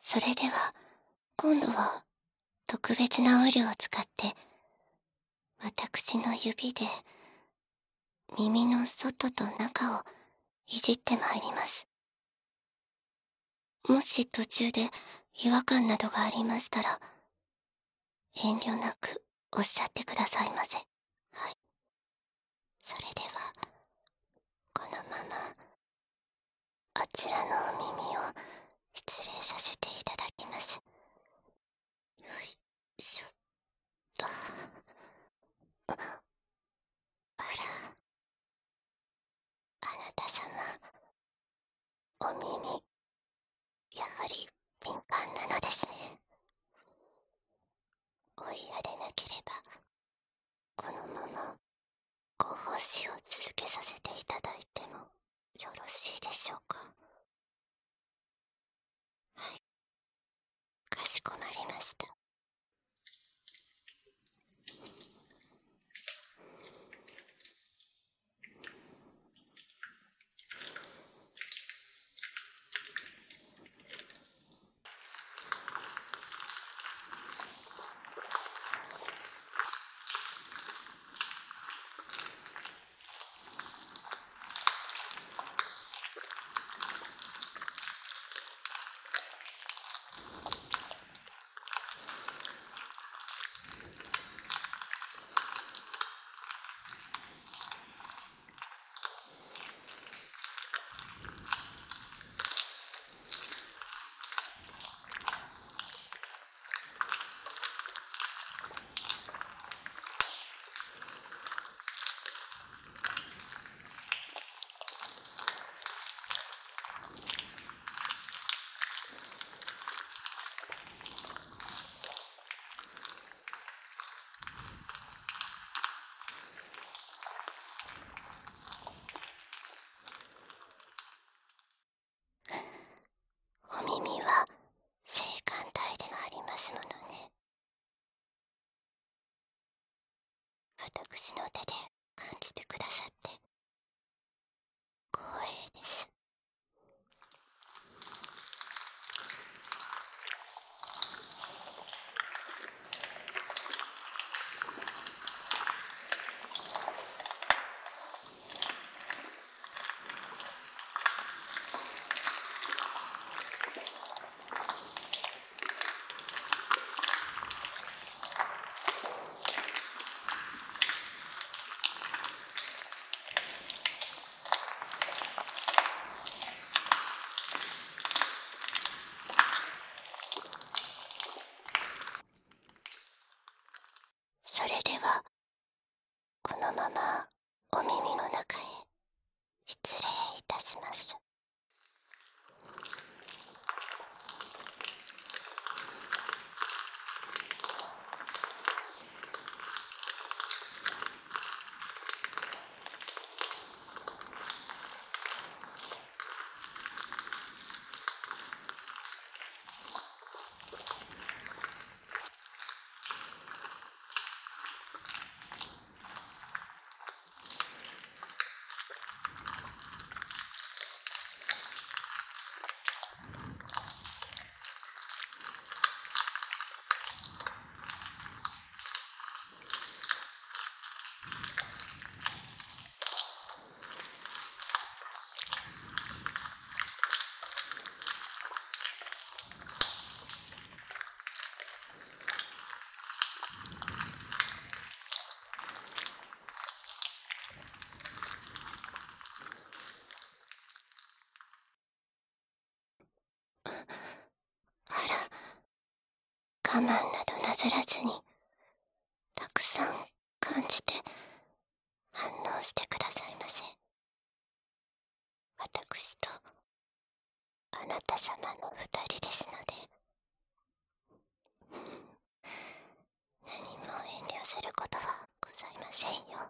それでは、今度は特別なオイルを使って、私の指で耳の外と中をいじってまいります。もし途中で違和感などがありましたら、遠慮なくおっしゃってくださいませ。はい。それでは、このまま、あちらのお耳を失礼させていただきます。よいしょっと。あら、あなた様、お耳、やはり敏感なのですね。お嫌でなければ、このままご奉仕を続けさせていただいてもよろしいでしょうか。はい、かしこまりました。お耳は性感帯でもありますものね。私の手で感じてくださって光栄です。それでは、このままお耳の中へ失礼いたします。あら、我慢などなさらずに、たくさん感じて反応してくださいませ。私とあなた様の二人ですので、何も遠慮することはございませんよ。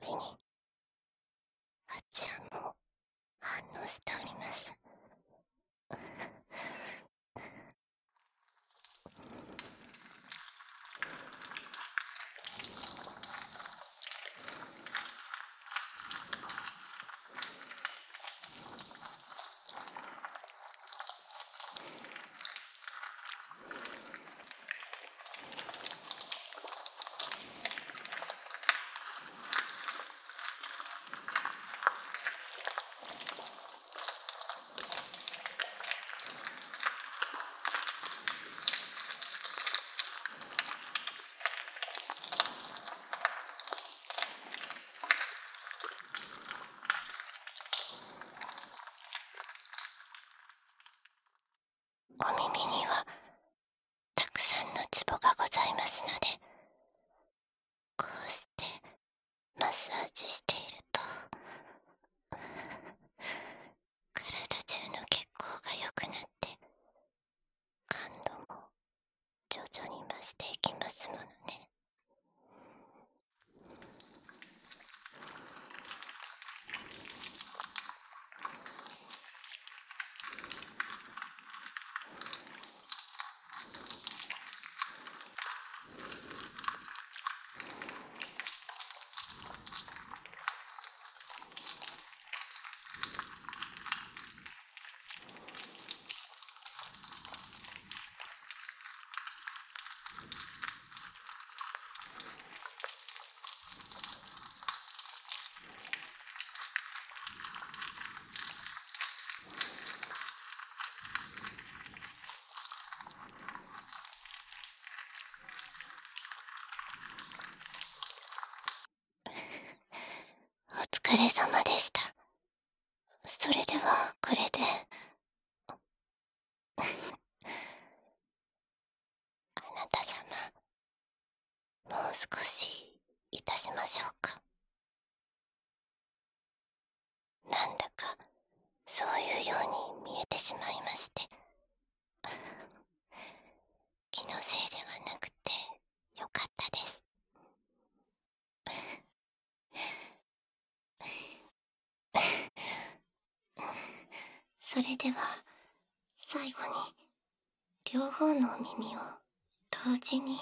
びにあちらも反応しております。お耳にはたくさんのツボがございますので、こうしてマッサージしていると体中の血行が良くなって感度も徐々に増していきますものね。お疲れ様でした。それではこれであなた様、もう少しいたしましょうか。なんだかそういうように見えてしまいまして、気のせいではなくてよかったです。それでは最後に両方のお耳を同時に。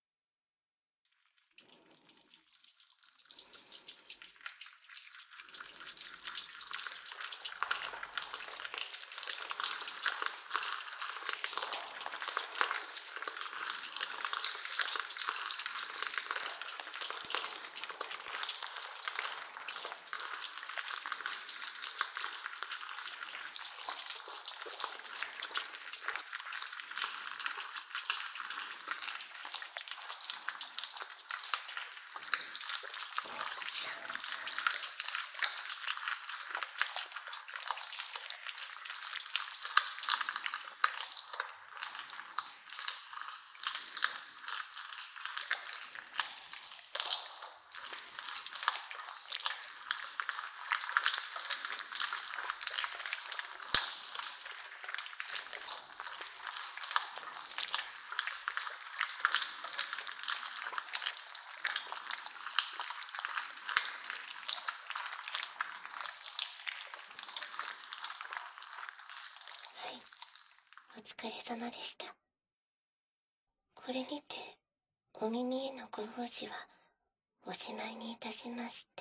はい、お疲れ様でした。これにてお耳へのご奉仕はおしまいにいたしまして、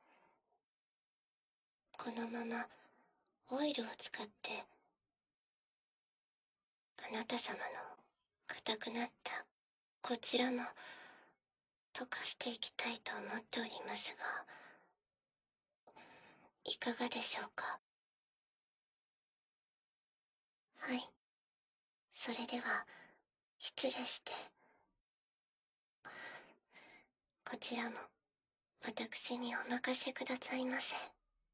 このままオイルを使ってあなた様の硬くなったこちらも溶かしていきたいと思っておりますが、いかがでしょうか。はい、それでは失礼して、こちらも私にお任せくださいませ。